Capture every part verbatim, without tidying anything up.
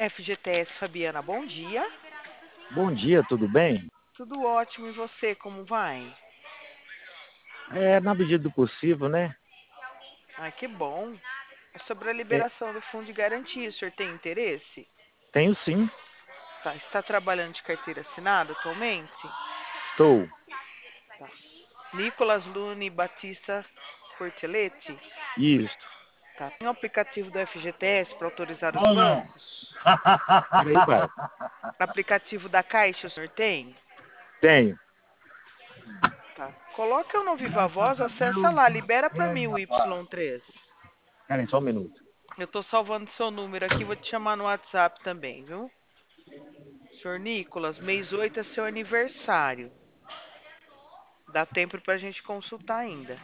F G T S Fabiana, bom dia. Bom dia, tudo bem? Tudo ótimo, e você, como vai? É, na medida do possível, né? Ai, que bom. É sobre a É, liberação do fundo de garantia, o senhor tem interesse? tenho sim, Tá, está trabalhando de carteira assinada atualmente? estou. Tá. Nicolas Lune Batista Cortelete? Isso. Tá. Tem um aplicativo do F G T S para autorizar os Não, não. bancos? Peraí, pai. Aplicativo da Caixa, o senhor tem? Tenho. Tá. Coloca eu no Viva Voz, Graças a acessa Deus, lá, tudo libera para mim bem, o rapaz. Y três. Peraí, só um minuto. Eu tô salvando seu número aqui, vou te chamar no WhatsApp também, viu? Senhor Nicolas, mês oito é seu aniversário. Dá tempo pra gente consultar ainda.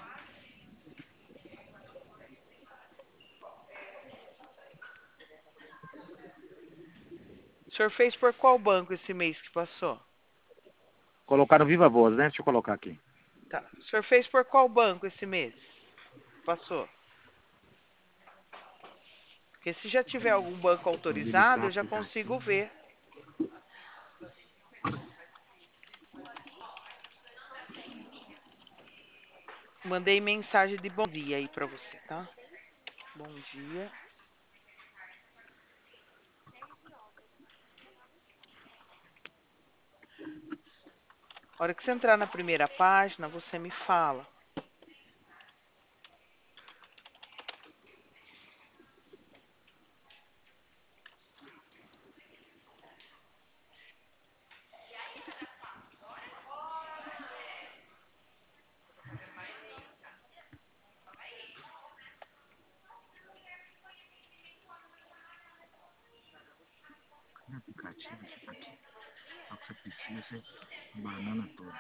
O senhor fez por qual banco esse mês que passou? Colocar no Viva Voz, né? Deixa eu colocar aqui. Tá. O senhor fez por qual banco esse mês? Passou. Porque se já tiver algum banco Vou habilitar autorizado, eu já consigo aplicativo. ver. Mandei mensagem de bom dia aí pra você, tá? Bom dia. A hora que você entrar na primeira página, você me fala. Tem aplicativo aqui. Só que você precisa ser banana toda.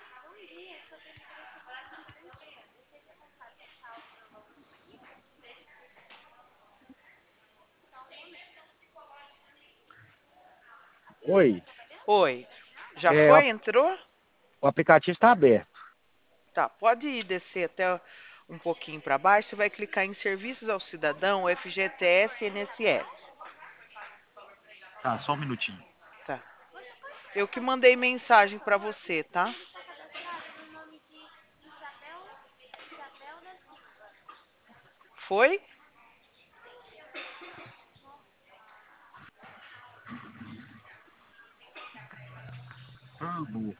Oi. Oi. Já É, o foi? Entrou? o aplicativo está aberto. Tá, pode ir descer até um pouquinho para baixo, você vai clicar em Serviços ao Cidadão, F G T S e I N S S. Tá, só um minutinho. Tá. Eu que mandei mensagem para você, tá? Foi? Ah, burro.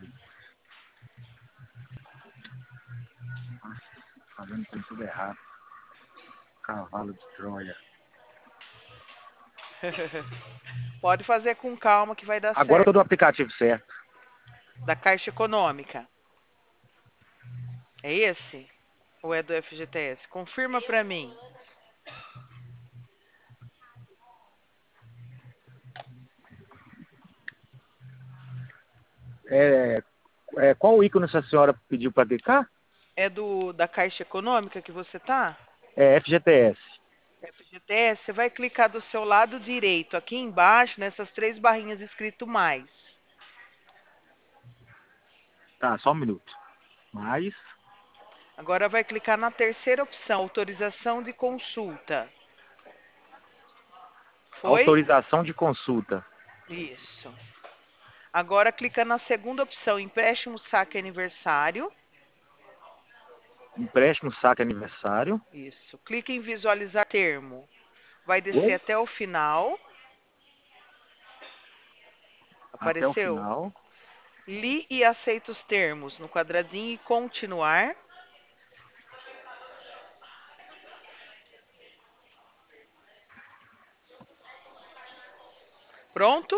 Nossa, fazendo trem tudo errado. Cavalo de Troia. Pode fazer com calma que vai dar Agora eu tô certo. no aplicativo certo. Da Caixa Econômica. É esse? Ou é do F G T S? Confirma para mim. É, é, qual o ícone essa senhora pediu para clicar? É do da Caixa Econômica que você tá? É F G T S. F G T S, você vai clicar do seu lado direito, aqui embaixo, nessas três barrinhas escrito mais. Tá, só um minuto. Mais. Agora vai clicar na terceira opção, autorização de consulta. Foi? Autorização de consulta. Isso. Agora clica na segunda opção, empréstimo saque aniversário. Empréstimo saque aniversário. Isso. Clica em visualizar termo. Vai descer Oi? até o final. Até o Apareceu? final. Li e aceita os termos no quadradinho e continuar. Pronto?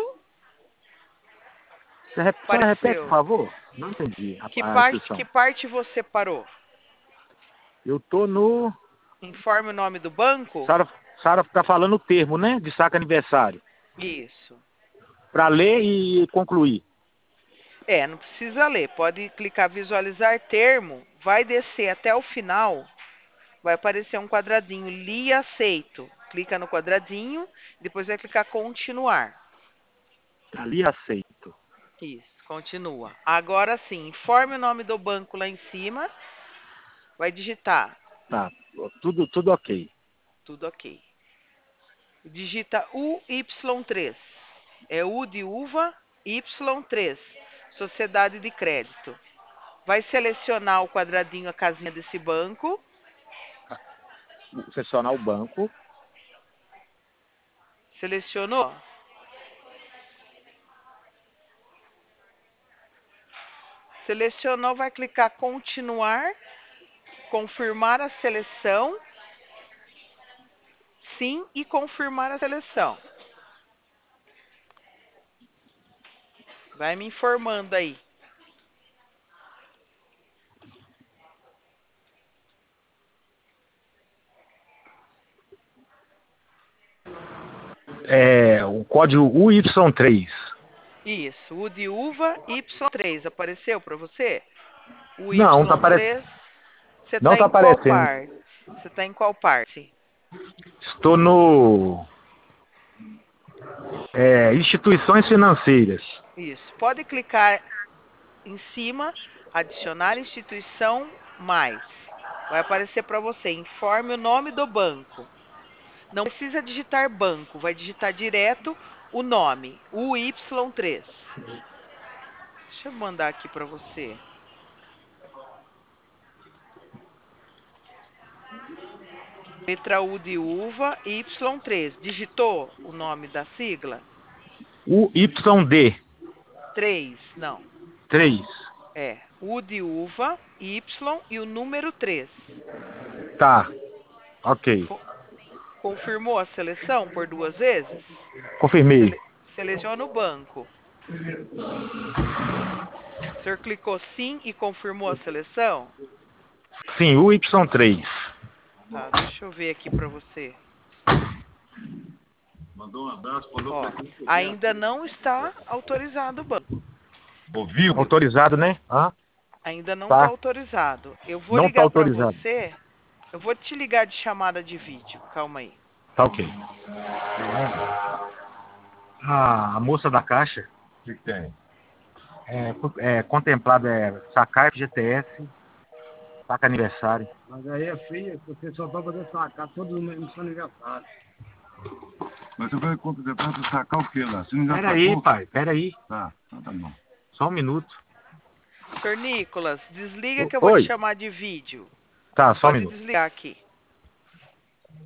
Você rep- só repete, por Apareceu. favor? Não entendi Que a, a parte, que instrução. parte você parou? Eu tô no. Informe o nome do banco? Sara, Sara tá falando o termo, né? De saque aniversário. Isso. Para ler e concluir. É, não precisa ler. Pode clicar visualizar termo, vai descer até o final, vai aparecer um quadradinho li e aceito. Clica no quadradinho, depois vai clicar continuar. Ali aceito. Isso, continua. Agora sim, informe o nome do banco lá em cima, vai digitar. Tá. Tudo, tudo ok. Tudo ok. Digita U Y três. É U de uva, Y três. Sociedade de crédito. Vai selecionar o quadradinho, a casinha desse banco. Selecionar o banco. Selecionou? Selecionou, vai clicar continuar, confirmar a seleção. Sim, e confirmar a seleção. Vai me informando aí. É, o código U Y três. Isso, U de uva, Y três. Apareceu para você? O Não, tá apare... Y três. Você não está tá em qual aparecendo. parte? Você está em qual parte? Estou no é, instituições financeiras. Isso. Pode clicar em cima, adicionar instituição mais. Vai aparecer para você. Informe o nome do banco. Não precisa digitar banco, vai digitar direto o nome, U Y três. Deixa eu mandar aqui para você. Letra U de uva, Y três. Digitou o nome da sigla? U Y D. três, não. três. É, U de uva, Y e o número três. Tá. Ok. Co- Confirmou a seleção por duas vezes? Confirmei. Sele seleciona o banco. O senhor clicou sim e confirmou a seleção? Sim, U Y três. Tá, deixa eu ver aqui para você. Mandou um abraço, falou Ó, pra quem quiser. ainda não está autorizado o banco. Ouviu? Eu, Autorizado, né? Hã? ainda não está Tá. autorizado. Eu vou Não tá ligar para autorizado. você. Eu vou te ligar de chamada de vídeo. Calma aí. Tá ok. Ah, a moça da caixa. O que, que tem? É, é contemplado, é sacar F G T S, saca aniversário. Mas aí é feio, você só vai poder sacar todo mundo no seu aniversário. Mas você vai completar para sacar o quê lá? Você não já Pera aí, sacou? pai, pera aí. Tá, então tá bom. Só um minuto. senhor Nicolas, desliga que eu O- vou te Oi. chamar de vídeo. Tá, só um Pode minuto. desligar aqui.